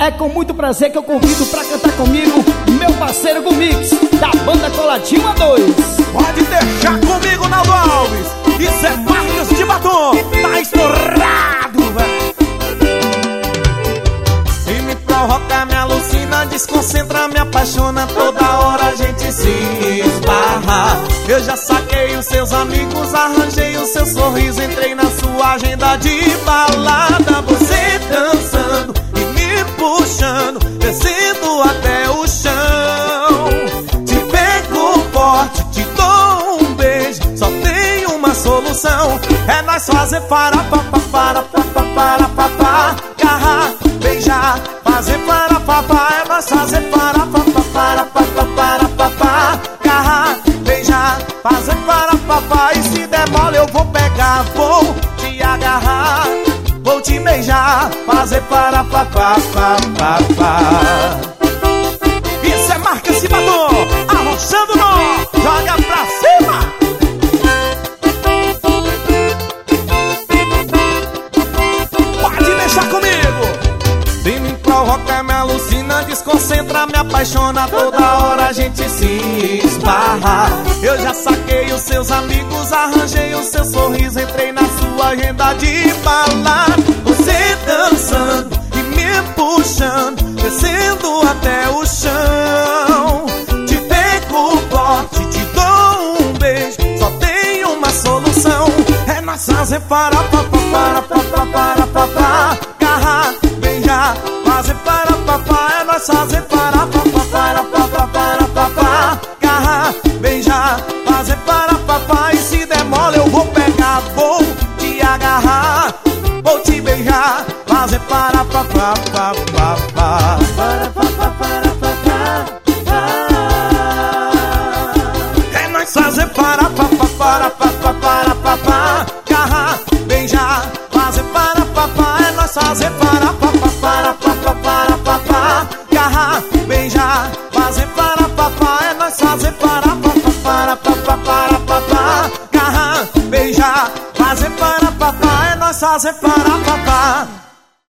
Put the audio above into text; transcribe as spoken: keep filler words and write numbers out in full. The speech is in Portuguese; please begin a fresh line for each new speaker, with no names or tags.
É com muito prazer que eu convido pra cantar comigo meu parceiro Gumix, da banda Coladinho A dois.
Pode deixar comigo, Naldo Alves. Isso é Marcas de Batom. Tá estourado, velho. Se me provoca, me alucina, desconcentra, me apaixona. Toda hora a gente se esbarra. Eu já saquei os seus amigos, arranjei o seu sorriso, entrei na sua agenda de balada. Você dançando e me puxando, descendo até o chão. Te pego forte, te dou um beijo, só tem uma solução. É nós fazer para, para, para, para, para, para, para, agarrar, beijar, fazer para, para, é nós fazer para, para, para, para, para, para, para, agarrar, beijar, fazer para, para, e se der mole eu vou pegar, vou te agarrar, vou te beijar, fazer para, para, para, para, para. Isso é Marcas de Batom, arrochando nó, joga pra cima. Pode deixar comigo. Se me provoca, me alucina, desconcentra, me apaixona. Toda hora a gente se esbarra. Eu já saquei os seus amigos, arranjei o seu sorriso, entrei na sua agenda de balada. Você dançando e me puxando, descendo até o chão. Te pego forte, te dou um beijo, só tem uma solução. É nós fazer para, para, para, para, para, para, para, agarrar, beijar, fazer para, para, para, é nós fazer para, para, para, para, para, para, para, agarrar, beijar, fazer para, para, para, e se der mole eu vou pegar, vou te agarrar, vou te beijar, fazer para, para, para, para, para, para, para, é nós fazer para, para, para, para, para, para, para, agarrar, beijar, fazer para, para, para, é nós fazer para, para, para, para, para, para, para, agarrar, beijar, fazer para, para, para, é nós fazer para, para, para, para, para, para, para, agarrar, beijar, fazer para, para, para, é nós fazer para, para, para.